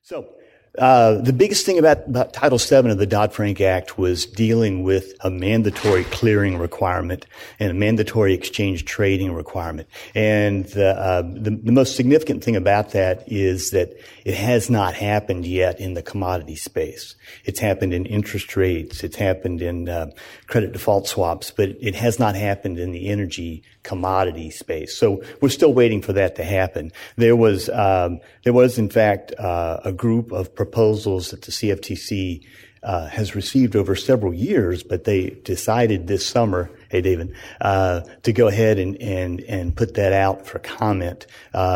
So, the biggest thing about Title VII of the Dodd-Frank Act was dealing with a mandatory clearing requirement and a mandatory exchange trading requirement. And the most significant thing about that is that it has not happened yet in the commodity space. It's happened in interest rates. It's happened in credit default swaps, but it has not happened in the energy commodity space. So we're still waiting for that to happen. There was in fact a group of proposals that the CFTC has received over several years, but they decided this summer, hey David, to go ahead and put that out for comment.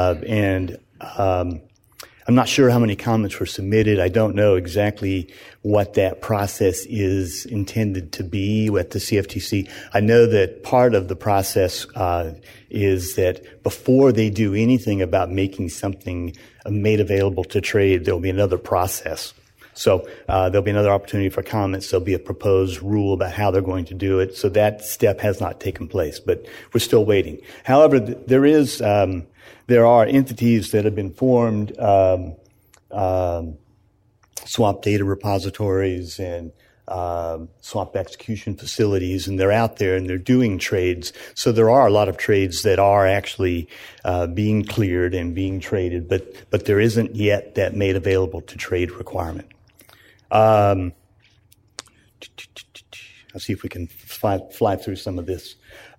I'm not sure how many comments were submitted. I don't know exactly what that process is intended to be with the CFTC. I know that part of the process is that before they do anything about making something made available to trade, there'll be another process. So there'll be another opportunity for comments. There'll be a proposed rule about how they're going to do it. So that step has not taken place, but we're still waiting. However, there are entities that have been formed, swap data repositories and swap execution facilities, and they're out there and they're doing trades. So there are a lot of trades that are actually being cleared and being traded, but there isn't yet that made available to trade requirement. I'll see if we can fly through some of this.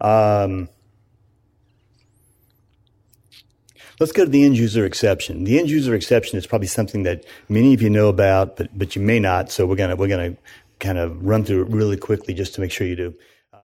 Let's go to the end user exception. The end user exception is probably something that many of you know about, but you may not. So we're gonna kind of run through it really quickly just to make sure you do.